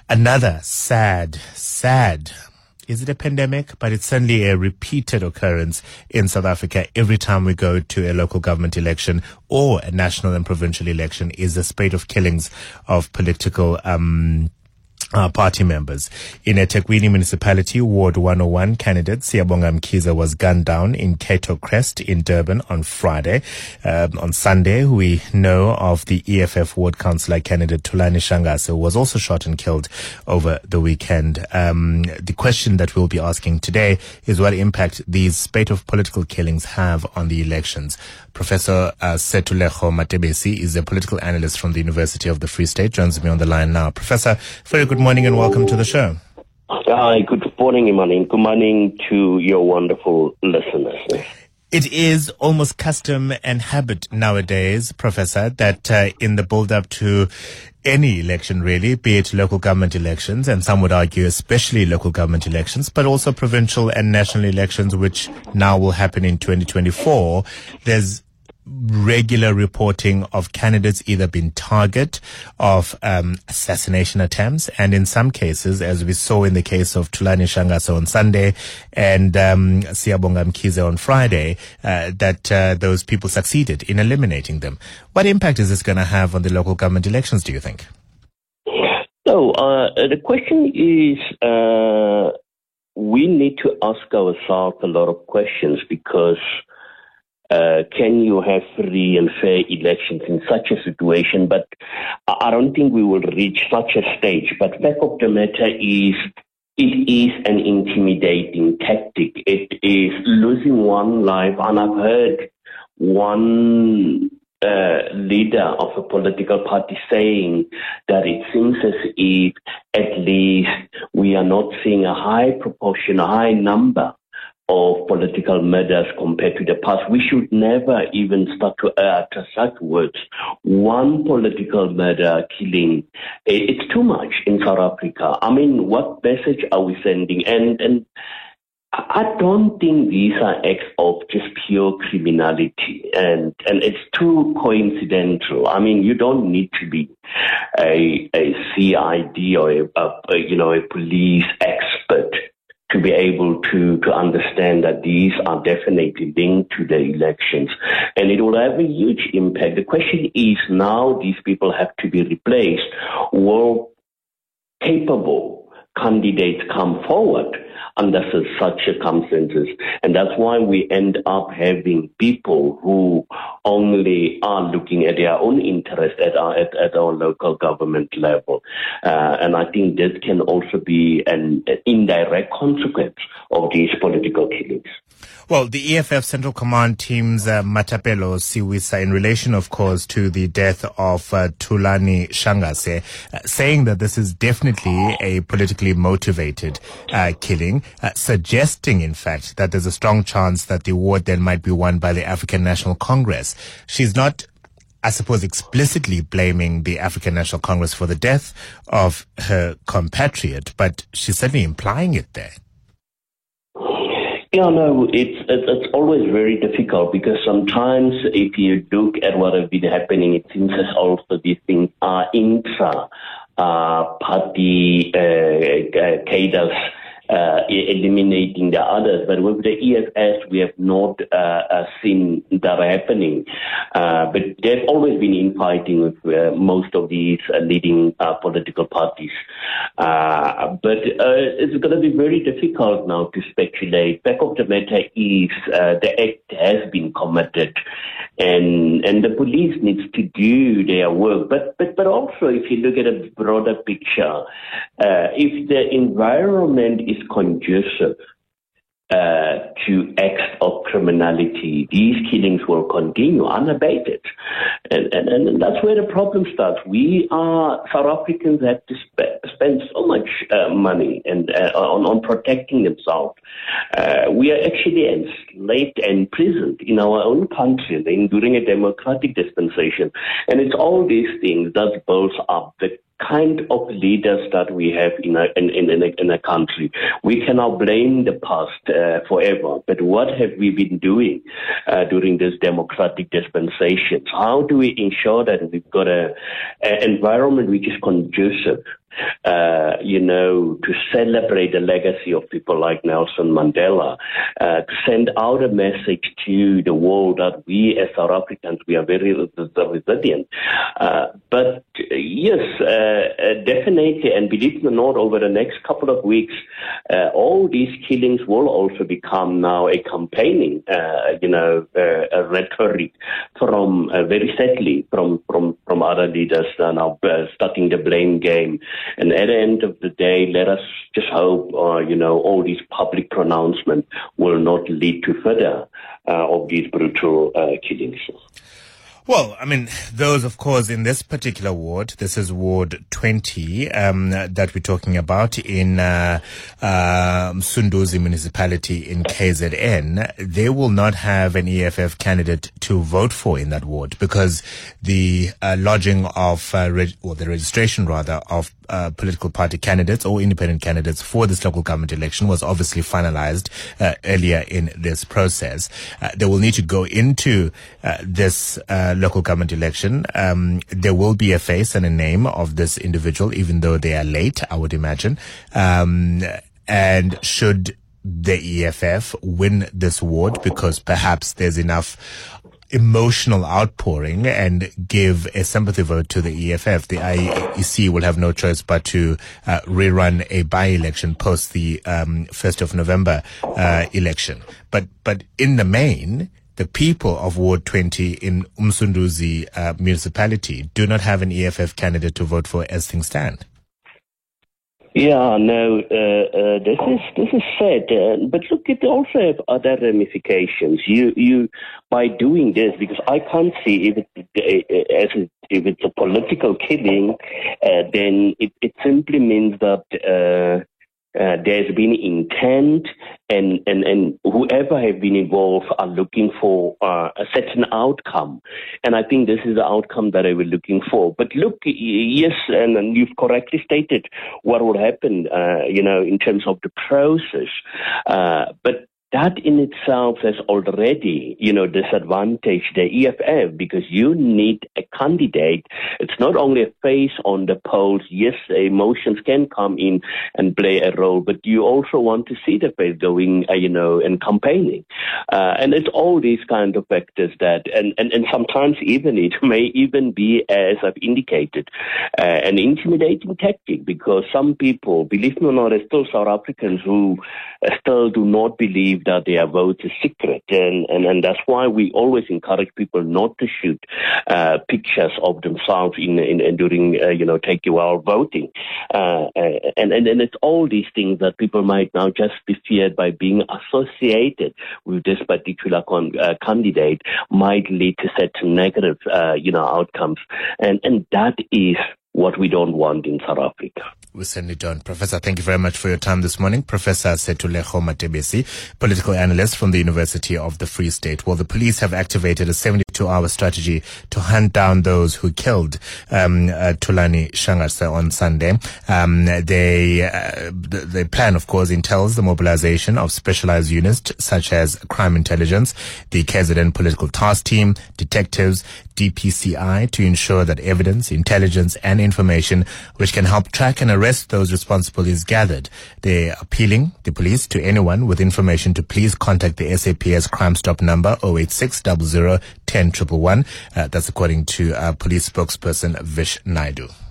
Another sad, is it a pandemic? But it's certainly a repeated occurrence in South Africa every time we go to a local government election or a national and provincial election is a spate of killings of political party members. In eThekwini municipality, Ward 101 candidate Siyabonga Mkhize was gunned down in Cato Crest in Durban on Friday. On Sunday, we know of the EFF ward councillor candidate Thulani Shangashe, who was also shot and killed over the weekend. The question that we'll be asking today is what impact these spate of political killings have on the elections. Professor Setulego Matebesi is a political analyst from the University of the Free State, joins me on the line now. Professor, very good morning and welcome to the show. Hi, good morning, Imani. Good morning to your wonderful listeners. It is almost custom and habit nowadays, Professor, that in the build-up to any election really, be it local government elections, and some would argue especially local government elections, but also provincial and national elections, which now will happen in 2024, there's regular reporting of candidates either being target of assassination attempts, and in some cases, as we saw in the case of Thulani Shangashe on Sunday and Siyabonga Mkhize on Friday, that those people succeeded in eliminating them. What impact is this going to have on the local government elections, do you think? So the question is, we need to ask ourselves a lot of questions because can you have free and fair elections in such a situation? But I don't think we will reach such a stage. But fact of the matter is, it is an intimidating tactic. It is losing one life. And I've heard one leader of a political party saying that it seems as if at least we are not seeing a high proportion, a high number of political murders compared to the past. We should never even start to utter such words. One political murder killing, it's too much in South Africa. I mean, what message are we sending? And I don't think these are acts of just pure criminality, and it's too coincidental. I mean, you don't need to be a CID or a police expert to be able to understand that these are definitely linked to the elections. And it will have a huge impact. The question is now these people have to be replaced. Will capable candidates come forward under such circumstances? And that's why we end up having people who only are looking at their own interest at our local government level. And I think this can also be an indirect consequence of these political killings. Well, the EFF Central Command team's Matapelo Siwisa, in relation, of course, to the death of Thulani Shangashe, saying that this is definitely a politically motivated killing, suggesting, in fact, that there's a strong chance that the award then might be won by the African National Congress. She's not, I suppose, explicitly blaming the African National Congress for the death of her compatriot, but she's certainly implying it there. Yeah, no, it's always very difficult because sometimes if you look at what has been happening, it seems as also these things are intra-party cadres eliminating the others. But with the EFS, we have not seen that happening. But there's always been infighting with most of these leading political parties. But it's going to be very difficult now to speculate. Fact of the matter is the act has been committed, and the police needs to do their work. But also, if you look at a broader picture, if the environment is conducive to acts of criminality, these killings will continue unabated. And that's where the problem starts. South Africans have to spend so much money on protecting themselves. We are actually enslaved and imprisoned in our own country during a democratic dispensation. And it's all these things that builds up the kind of leaders that we have in a country. We cannot blame the past forever, but what have we been doing during this democratic dispensation? How do we ensure that we've got an environment which is conducive to celebrate the legacy of people like Nelson Mandela, to send out a message to the world that we as South Africans, we are very resilient. But yes, definitely, and believe it or not, over the next couple of weeks, all these killings will also become now a campaigning, a rhetoric from very sadly from other leaders now starting the blame game. And at the end of the day, let us just hope, all these public pronouncements will not lead to further of these brutal killings. Well, I mean, those, of course, in this particular ward, this is Ward 20 that we're talking about in Msunduzi municipality in KZN. They will not have an EFF candidate to vote for in that ward because the lodging of, the registration rather, of political party candidates or independent candidates for this local government election was obviously finalized earlier in this process. They will need to go into this local government election. There will be a face and a name of this individual, even though they are late, I would imagine. And should the EFF win this ward, because perhaps there's enough emotional outpouring and give a sympathy vote to the EFF, the IEC will have no choice but to rerun a by-election post the 1st of November election. But in the main, the people of Ward 20 in Msunduzi municipality do not have an EFF candidate to vote for as things stand. Yeah, no, this is sad, but look, it also have other ramifications. You by doing this, because I can't see if it's a political killing, then it simply means that there's been intent, and whoever have been involved are looking for a certain outcome. And I think this is the outcome that they were looking for. But look, yes, and you've correctly stated what would happen, in terms of the process. But that in itself has already, disadvantaged the EFF, because you need a candidate. It's not only a face on the polls. Yes, emotions can come in and play a role, but you also want to see the face going, and campaigning. And it's all these kind of factors that, and sometimes even it may even be, as I've indicated, an intimidating tactic, because some people, believe me or not, there's still South Africans who still do not believe that their vote is secret, and that's why we always encourage people not to shoot pictures of themselves during taking while voting, and it's all these things that people might now just be feared by being associated with this particular candidate might lead to certain negative outcomes, and that is what we don't want in South Africa. We certainly don't. Professor, thank you very much for your time this morning. Professor Sethulekgolo Matebesi, political analyst from the University of the Free State. Well, the police have activated a 72-hour strategy to hunt down those who killed Thulani Shangasha on Sunday. The plan, of course, entails the mobilization of specialized units such as crime intelligence, the KZN political task team, detectives, DPCI, to ensure that evidence, intelligence, and information which can help track and arrest those responsible is gathered. They're appealing the police to anyone with information to please contact the SAPS Crime Stop number 086 00 10 111. That's according to police spokesperson Vish Naidu.